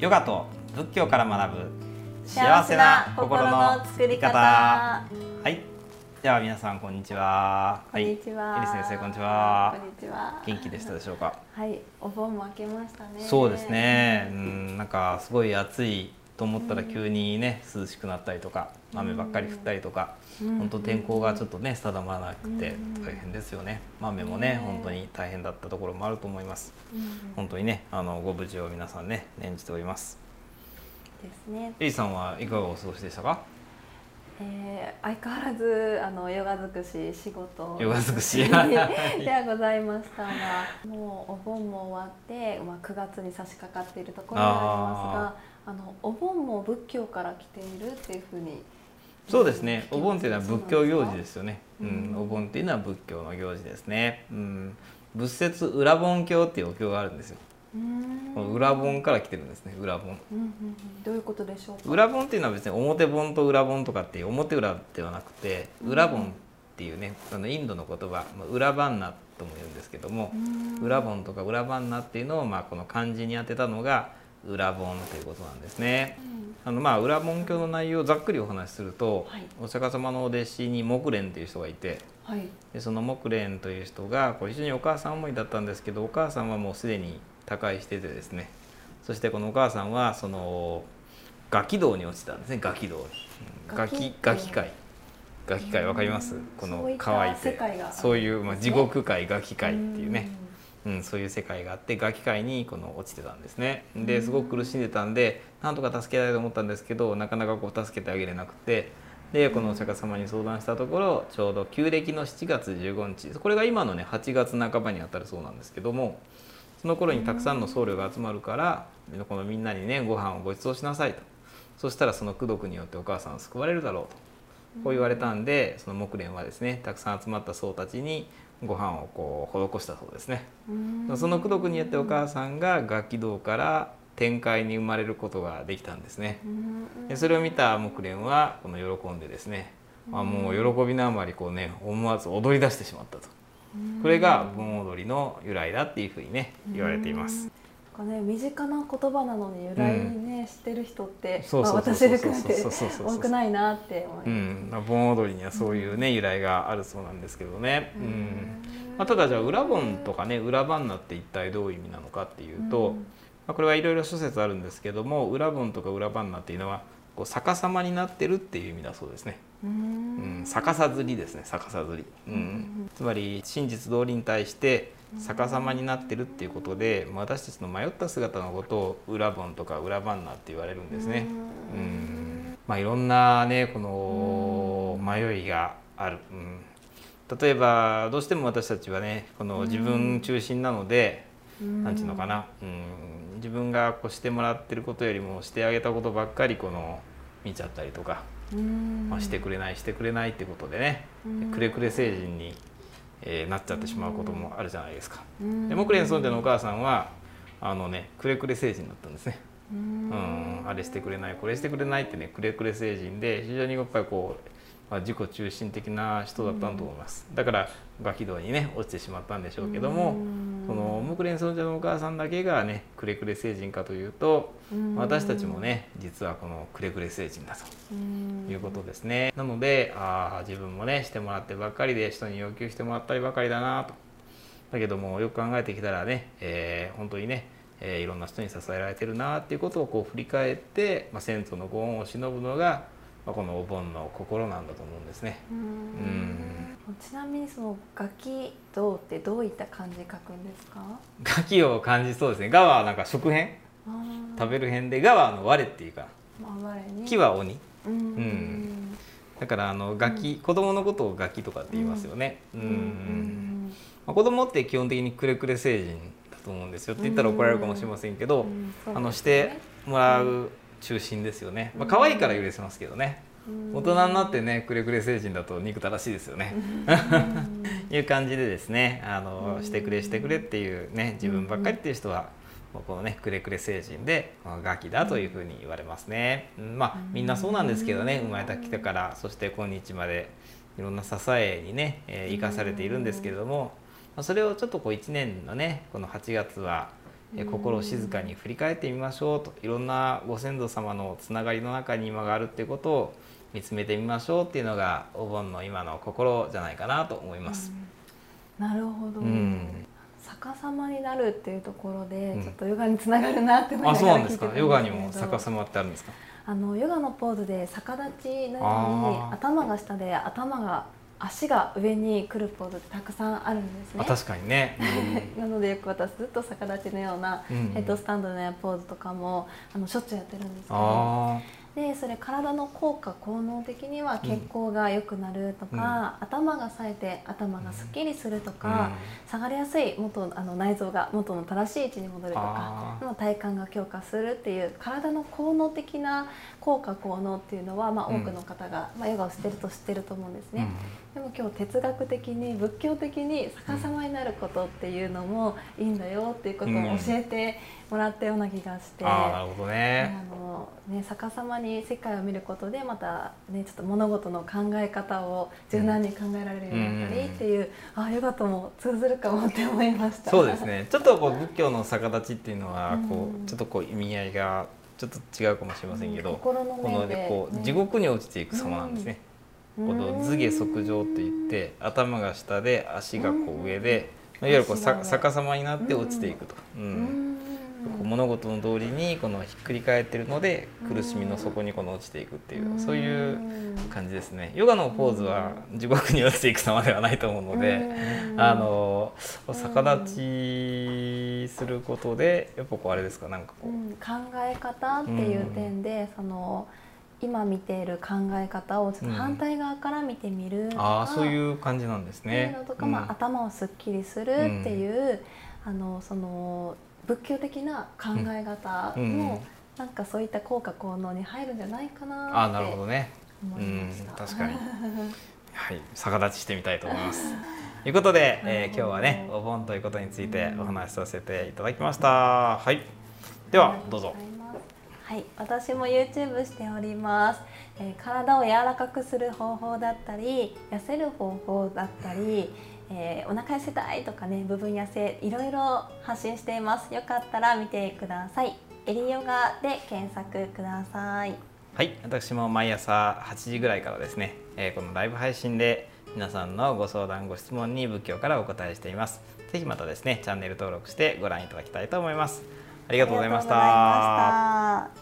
ヨガと仏教から学ぶ幸せな心の作り方。 はい、では皆さんこんにちは。 こんにちは。 エリ先生こんにちは。 こんにちは。 元気でしたでしょうか。 はい、お盆も明けましたね。 そうですね。なんかすごい暑いと思ったら急にね、涼しくなったりとか、雨ばっかり降ったりとか、本当天候がちょっとね定まらなくて大変ですよね。雨もね本当に大変だったところもあると思います。本当にねご無事を皆さんね念じております。 ですね。 エリさんはいかがお過ごしでしたか。 相変わらずヨガ尽くし仕事ヨガ尽くしではございましたが、もうお盆も終わって、9月に差し掛かっているところでありますが、お盆も仏教から来ているっていうふうに。 そうですね。お盆っていうのは仏教行事ですよね。お盆っていうのは仏教の行事ですね。仏説裏盆経っていうお経があるんですよ。裏盆から来てるんですね。裏盆。 どういうことでしょうか。 裏盆っていうのは別に表盆と裏盆とかっていう表裏ではなくて、裏盆っていうね、インドの言葉、裏バンナとも言うんですけども、裏盆とか裏バンナっていうのをこの漢字に当てたのが裏盆ということなんですね。裏盆経の内容をざっくりお話しすると、お釈迦様のお弟子に木蓮という人がいて、でその木蓮という人が非常にお母さん思いだったんですけど、お母さんはもうすでに他界しててですね、そしてこのお母さんはそのガキ道に落ちたんですね。ガキ道に、ガキ界わかります？この乾いてそういう地獄界ガキ界っていうね、そういう世界があって、ガキ界に落ちてたんですね。ですごく苦しんでたんで、なんとか助けたいと思ったんですけど、なかなか助けてあげれなくて、でこのお釈迦様に相談したところ、ちょうど旧暦の7月15日、これが今のね8月半ばにあたるそうなんですけども、その頃にたくさんの僧侶が集まるから、このみんなにねご飯をご馳走しなさいと。そしたらその功徳によってお母さんは救われるだろうと、こう言われたんで、その木蓮はですね、たくさん集まった僧たちにご飯を施したそうですね。その功徳によってお母さんがガキ道から天界に生まれることができたんですね。でそれを見た木蓮は喜んでですね、もう喜びのあまり思わず踊り出してしまったと。これが盆踊りの由来だっていうふうにね言われています。 身近な言葉なのに由来ね、知ってる人って私含めて多くないなって思います。 盆踊りにはそういうね由来があるそうなんですけどね。ただじゃあ裏盆とかね裏バンナって一体どういう意味なのかっていうと、これはいろいろ諸説あるんですけども、裏盆とか裏バンナっていうのは逆さまになってるっていう意味だそうですね。逆さずりですね。逆さずり、つまり真実通りに対して逆さまになってるっていうことで、私たちの迷った姿のことを裏盆とか裏バンナって言われるんですね。いろんなねこの迷いがある。例えばどうしても私たちはね自分中心なので、なんていうのかな、自分がしてもらってることよりもしてあげたことばっかり見ちゃったりとか、してくれないってことでね、くれくれ成人になっちゃってしまうこともあるじゃないですか。で木蓮尊者のお母さんはくれくれ成人だったんですね。あれしてくれないこれしてくれないってね、くれくれ成人で、非常にやっぱり自己中心的な人だったと思います。だからガキ道にね落ちてしまったんでしょうけども、その木蓮尊者のお母さんだけがねくれくれ成人かというと、私たちもね実はくれくれ成人だということですね。なので自分もねしてもらってばっかりで、人に要求してもらったりばかりだなと。だけどもよく考えてきたらね、本当にね、いろんな人に支えられてるなっていうことを振り返って、先祖のご恩を忍ぶのがこのお盆の心なんだと思うんですね。 ちなみにそのガキ道ってどういった漢字書くんですか？ ガキを漢字、そうですね。ガはなんか食辺、食べる辺で、ガは我っていうか、木は鬼。だからガキ、子供のことをガキとかって言いますよね。子供って基本的にくれくれ成人だと思うんですよって言ったら怒られるかもしれませんけど、してもらう中心ですよね。可愛いから許せますけどね。大人になってねくれくれ成人だと憎たらしいですよね。いう感じでですね、してくれっていうね、自分ばっかりっていう人はくれくれ成人でガキだというふうに言われますね。みんなそうなんですけどね、生まれたきてからそして今日までいろんな支えにね生かされているんですけれども、それをちょっと1年のねこの8月は心を静かに振り返ってみましょうと、いろんなご先祖様のつながりの中に今があるっていうことを見つめてみましょうっていうのがお盆の今の心じゃないかなと思います。 なるほど、逆さまになるっていうところでちょっとヨガにつながるなって思いながら聞いてたんですけど、 ヨガにも逆さまってあるんですか？ ヨガのポーズで逆立ちのように頭が下で足が上に来るポーズってたくさんあるんですね。 確かにね、 なのでよく私ずっと逆立ちのようなヘッドスタンドのようなポーズとかもしょっちゅうやってるんですけど、でそれ体の効果効能的には血行が良くなるとか、頭が冴えて頭がすっきりするとか、下がりやすい内臓が元の正しい位置に戻るとか、体幹が強化するっていう体の効能的な効果効能っていうのは、多くの方が、ヨガをしてると知ってると思うんですね。でも今日哲学的に仏教的に逆さまになることっていうのもいいんだよっていうことを教えてもらったような気がして、 なるほどね。 逆さまに世界を見ることでまたねちょっと物事の考え方を柔軟に考えられるようになったりっていう、ヨガとも通ずるかもって思いました。 そうですね。ちょっと仏教の逆立ちっていうのはちょっと意味合いがちょっと違うかもしれませんけど、 心の面で地獄に落ちていく様なんですね。この頭下側上といって頭が下で足が上で、いわゆる逆さまになって落ちていくと。物事の通りにひっくり返ってるので苦しみの底に落ちていくっていう、そういう感じですね。ヨガのポーズは地獄に落ちていく様ではないと思うので、逆立ちすることでやっぱあれですか、考え方っていう点で今見ている考え方をちょっと反対側から見てみるとか、 そういう感じなんですね。 とか、頭をすっきりするっていう、仏教的な考え方もそういった効果効能に入るんじゃないかなって思いました。 確かにはい、逆立ちしてみたいと思います。ということで、今日はねお盆ということについてお話しさせていただきました。はい、ではどうぞ。 はい、私も YouTube しております。体を柔らかくする方法だったり痩せる方法だったり、お腹痩せたいとかね、部分痩せいろいろ発信しています。よかったら見てください。エリヨガで検索ください。 はい、私も毎朝8時ぐらいからですね、このライブ配信で皆さんのご相談ご質問に仏教からお答えしています。ぜひまたですねチャンネル登録してご覧いただきたいと思います。ありがとうございました。